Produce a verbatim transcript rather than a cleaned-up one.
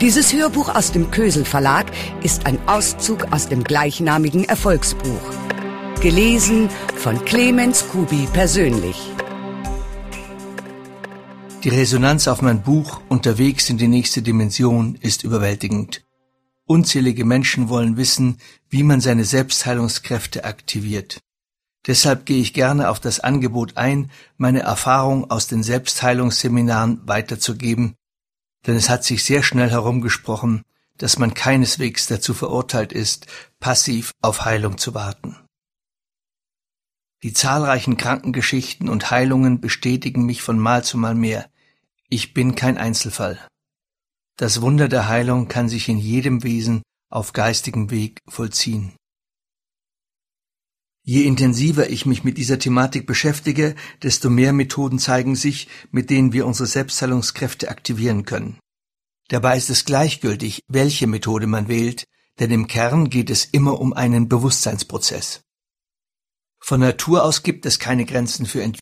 Dieses Hörbuch aus dem Kösel Verlag ist ein Auszug aus dem gleichnamigen Erfolgsbuch. Gelesen von Clemens Kubi persönlich. Die Resonanz auf mein Buch Unterwegs in die nächste Dimension ist überwältigend. Unzählige Menschen wollen wissen, wie man seine Selbstheilungskräfte aktiviert. Deshalb gehe ich gerne auf das Angebot ein, meine Erfahrung aus den Selbstheilungsseminaren weiterzugeben, denn es hat sich sehr schnell herumgesprochen, dass man keineswegs dazu verurteilt ist, passiv auf Heilung zu warten. Die zahlreichen Krankengeschichten und Heilungen bestätigen mich von Mal zu Mal mehr. Ich bin kein Einzelfall. Das Wunder der Heilung kann sich in jedem Wesen auf geistigem Weg vollziehen. Je intensiver ich mich mit dieser Thematik beschäftige, desto mehr Methoden zeigen sich, mit denen wir unsere Selbstheilungskräfte aktivieren können. Dabei ist es gleichgültig, welche Methode man wählt, denn im Kern geht es immer um einen Bewusstseinsprozess. Von Natur aus gibt es keine Grenzen für Entwicklung.